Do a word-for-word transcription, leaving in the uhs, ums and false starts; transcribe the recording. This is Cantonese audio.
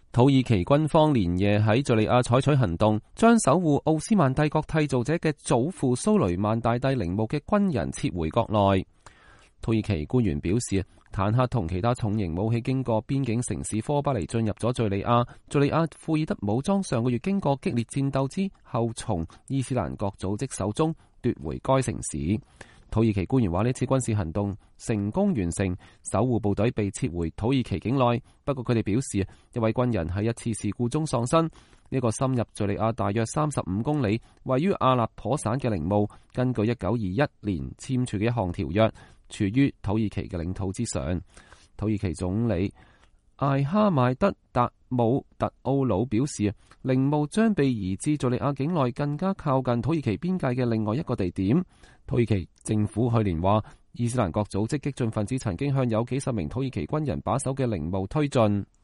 土耳其軍方連夜喺敘利亞採取行動，將守護奧斯曼帝國締造者嘅祖父蘇雷曼大帝陵墓嘅軍人撤回國內。土耳其官員表示，坦克同其他重型武器經過邊境城市科巴尼進入咗敘利亞。敘利亞庫爾德武裝上個月經過激烈戰鬥之後，從伊斯蘭國組織手中奪回該城市。土耳其官員話，呢次軍事行動成功完成，守護部隊被撤回土耳其境內。不過佢哋表示，一位軍人喺一次事故中喪生。呢、這個深入敘利亞大約三十五公里、位於阿勒頗省嘅陵墓，根據一九二一年簽署嘅一項條約，處於土耳其嘅領土之上。土耳其總理艾哈邁德達姆特奧魯表示，陵墓將被移至敘利亞境內更加靠近土耳其邊界嘅另外一個地點。土耳其政府去年話，伊斯蘭國組織激進分子曾經向有幾十名土耳其軍人把守嘅陵墓推進。